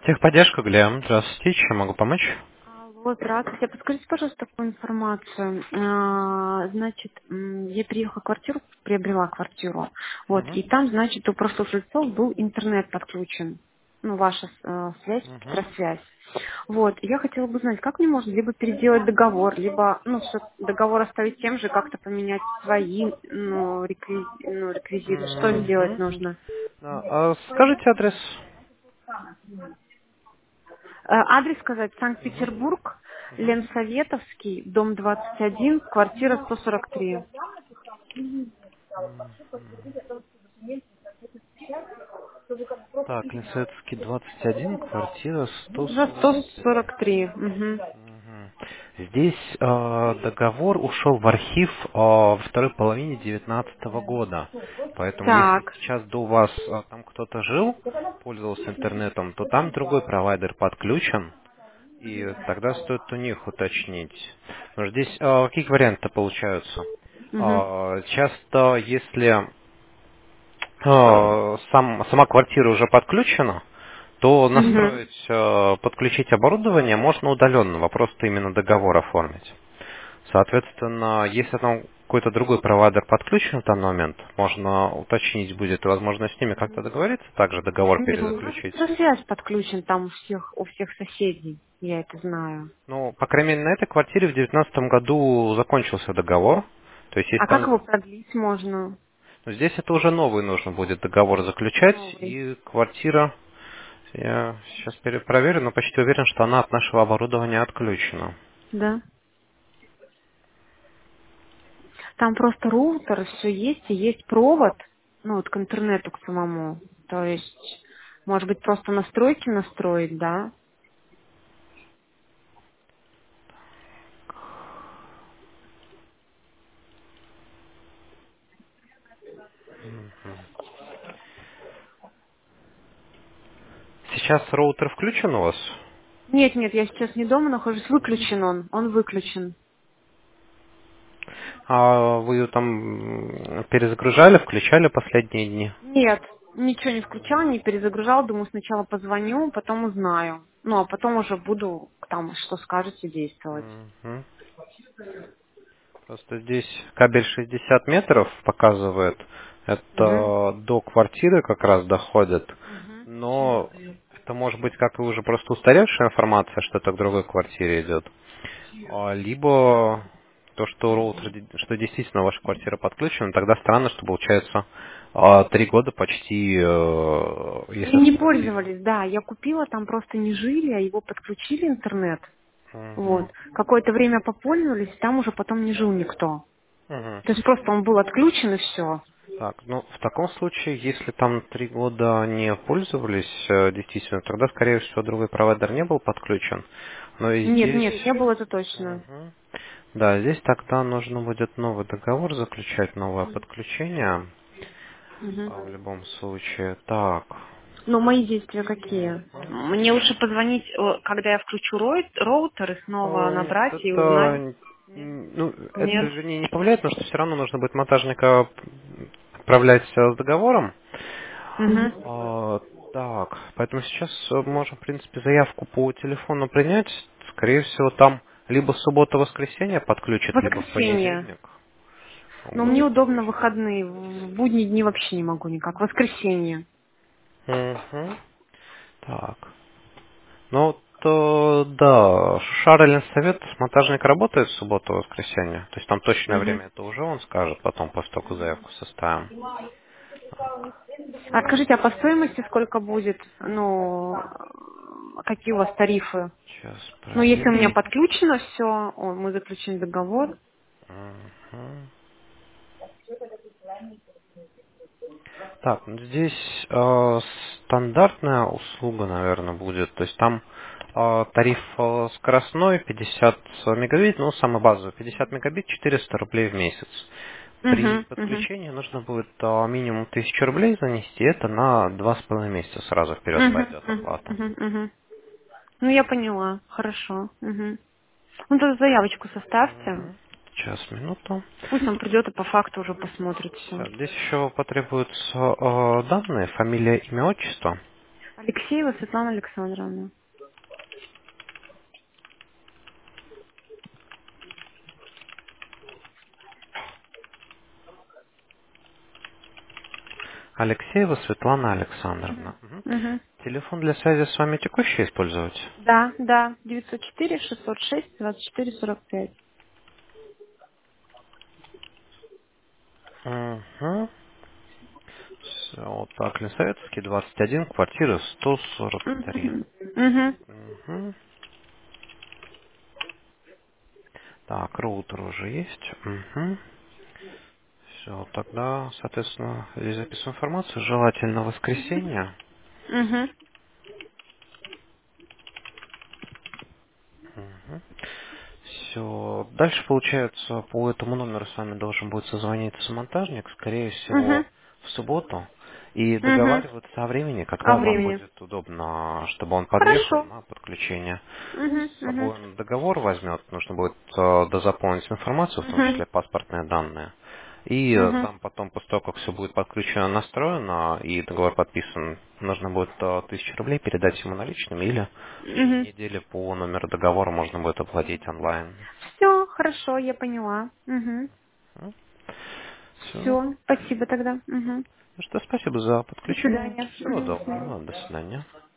Техподдержка, Глеб. Здравствуйте, чем могу помочь? Алло, здравствуйте. Подскажите, пожалуйста, такую информацию. Значит, я переехала в квартиру, приобрела квартиру. Вот, Угу. и там, значит, у прошлых жильцов был интернет подключен. Ну, ваша связь, Угу. электросвязь. Вот, и я хотела бы знать, как мне можно либо переделать договор, либо, ну, договор оставить тем же, как-то поменять свои, реквизиты. Что сделать Угу. нужно? Скажите адрес. Адрес сказать: Угу. Санкт-Петербург, Угу. Ленсоветовский, дом 21, квартира 143. Так, Лисецкий, 21, квартира За 143. 143. Мгм. Мгм. Здесь договор ушел в архив во второй половине 2019 года. Поэтому если Так. сейчас до вас там кто-то жил, пользовался интернетом, то там другой провайдер подключен. И тогда стоит у них уточнить. Потому что здесь какие варианты получаются? Мгм. Часто, если сама квартира уже подключена, то Мгм. настроить, подключить оборудование можно удаленно, просто именно договор оформить. Соответственно, если там какой-то другой провайдер подключен в данный момент, можно уточнить будет, и, возможно, с ними как-то договориться, также договор Нет, у нас перезаключить. связь подключен там у всех соседей. Я это знаю. Ну, по крайней мере, на этой квартире в 2019 году закончился договор. То есть, если А как там... его продлить можно? ну, здесь это уже новый нужно будет договор заключать, Новый. и квартира, я сейчас проверю, но почти уверен, что она от нашего оборудования отключена. Да. Там просто роутер, все есть, и есть провод, ну, вот к интернету, к самому. То есть, может быть, просто настройки настроить, да? Сейчас роутер включен у вас? Нет, нет, я сейчас не дома нахожусь, выключен он выключен. А вы ее там перезагружали, включали последние дни? Нет, ничего не включал, не перезагружал, думаю, сначала позвоню, потом узнаю. Ну, а потом уже буду там, что скажете, действовать. Мгм. Просто здесь кабель 60 метров показывает. Угу. Это до квартиры как раз доходит. Угу. Но это может быть как и уже просто устаревшая информация, что это к другой квартире идет. Либо то, что роутер, что действительно ваша квартира подключена, тогда странно, что получается 3 года почти, если Им не оплатили. пользовались, да. Я купила, там просто не жили, а его подключили интернет. Мгм. Вот. Какое-то время попользовались, там уже потом не жил никто. Мгм. То есть просто он был отключен и все. Так, ну в таком случае, если там 3 года не пользовались, действительно, тогда, скорее всего, другой провайдер не был подключен. Но и Нет, здесь, нет, не было это точно. мгм. Да, здесь тогда нужно будет новый договор заключать, новое подключение, Мгм. в любом случае. Так, Но мои действия какие? мгм. Мне лучше позвонить, когда я включу роутер и снова Нет, набрать и узнать? это, ну, это, Нет. вернее, не повлияет, потому что все равно нужно будет монтажника отправлять с договором. Угу. А, так, поэтому сейчас можем, в принципе, заявку по телефону принять. Скорее всего, там либо суббота-воскресенье подключат, либо в Воскресенье. понедельник. Но Вот. мне удобно выходные. В будние дни вообще не могу никак. Воскресенье. Мгм. Так. Ну, то, да, Шарлин совет, монтажник работает в субботу-воскресенье. То есть там точное Мгм. время это уже он скажет, потом после того, как заявку составим. А скажите, а по стоимости сколько будет? Ну, какие у вас тарифы? Сейчас Ну, если у меня проверим. подключено все, мы заключим договор. Мгм. Так, ну здесь стандартная услуга, наверное, будет. То есть там тариф скоростной 50 мегабит, ну, самый базовый, 50 мегабит, 400 рублей в месяц. При Угу, угу. подключении нужно будет минимум 1000 рублей занести, это на 2,5 месяца сразу вперед Угу, пойдет оплата. угу, угу. Ну, я поняла. Хорошо. Угу. Ну, то заявочку составьте. Мгм. Сейчас, минуту. Пусть он придет и по факту уже посмотрит все. Здесь еще потребуются данные, фамилия, имя, отчество. Алексеева Светлана Александровна. Алексеева Светлана Мгм. Александровна. Мгм. Мгм. Телефон для связи с вами текущий использовать? Да, да, 904-606-24-45. Угу. Все, вот так, Лисаветский, 21, квартира 143. Мгм. Мгм. Угу. Так, роутер уже есть. Угу. Все, тогда, соответственно, здесь записываю информацию. Желательно воскресенье. Мгм. Все. Дальше, получается, по этому номеру с вами должен будет созвониться монтажник, скорее всего, Мгм. в субботу. И Мгм. договариваться о времени, О когда вам времени. будет удобно, чтобы он подъехал Хорошо. на подключение. Мгм. С Мгм. собой он договор возьмет, нужно будет дозаполнить информацию, в том Мгм. числе паспортные данные. И Мгм. там потом, после того, как все будет подключено, настроено и договор подписан, нужно будет 1000 рублей передать ему наличными или в течение Мгм. недели по номеру договора можно будет оплатить онлайн. Все, хорошо, я поняла. Угу. Все. Все, спасибо тогда. Угу. Ну что, спасибо за До подключение. свидания. Всего Мгм. До доброго. свидания. До свидания.